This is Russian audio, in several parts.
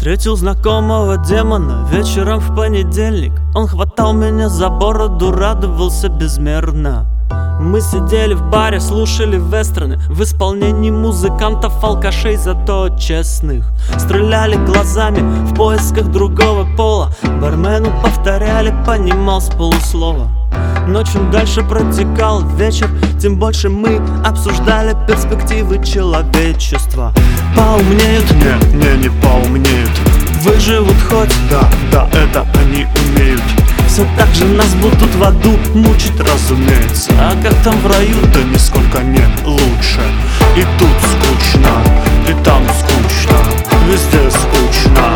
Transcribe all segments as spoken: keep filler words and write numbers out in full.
Встретил знакомого демона вечером в понедельник. Он хватал меня за бороду, радовался безмерно. Мы сидели в баре, слушали вестерны в исполнении музыкантов, алкашей, зато честных. Стреляли глазами в поисках другого пола. Бармену повторяли, понимал с полуслова. Но чем дальше протекал вечер, тем больше мы обсуждали перспективы человечества. Поумнеют? Не, не, не поумнеют. Выживут хоть? Да, да, это они умеют. Все так же нас будут в аду мучить, разумеется. А как там в раю? Да нисколько не лучше. И тут скучно, и там скучно, везде скучно.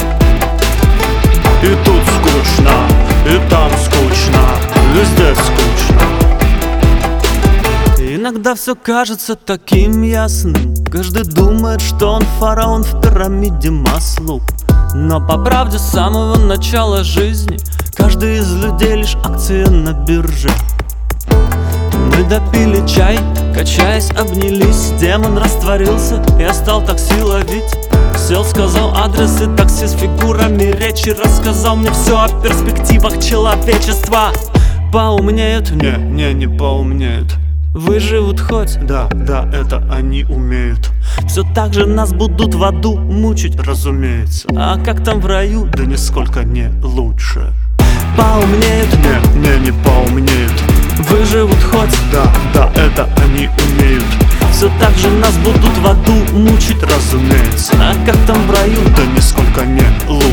И тут скучно, и там скучно, везде скучно. Иногда все кажется таким ясным. Каждый думает, что он фараон в пирамиде Маслоу. Но по правде с самого начала жизни каждый из людей лишь акция на бирже. Мы допили чай, качаясь, обнялись. Демон растворился, я стал такси ловить. Сел, сказал адрес, и такси с фигурами речи рассказал мне все о перспективах человечества. Поумнеют? Не, не, не поумнеют. Выживут хоть? Да, да, это они умеют. Все так же нас будут в аду мучить, разумеется. А как там в раю? Да нисколько не лучше. Поумнеют? Не, не, не поумнеют. Выживут хоть? Да, да, это они умеют. Все так же нас будут в аду мучить, разумеется. А как там в раю? Да нисколько не лучше.